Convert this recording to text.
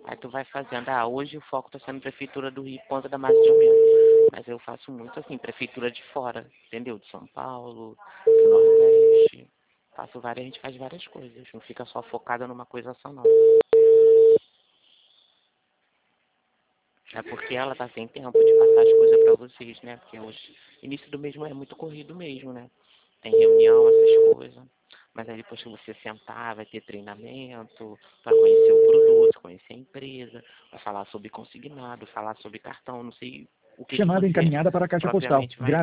Aí tu vai fazendo, hoje o foco tá sendo Prefeitura do Rio, Ponta da Massa de Almeida. Mas eu faço muito assim, Prefeitura de fora, entendeu? De São Paulo, do Nordeste. Faço várias, a gente faz várias coisas, não fica só focada numa coisa só não. É porque ela tá sem tempo de passar as coisas pra vocês, né? Porque hoje, início do mês é muito corrido mesmo, né? Tem reunião, essas coisas. Mas aí depois que você sentar, vai ter treinamento, para conhecer o produto, conhecer a empresa, para falar sobre consignado, falar sobre cartão, não sei o que Chamada você encaminhada para a caixa postal. propriamente vai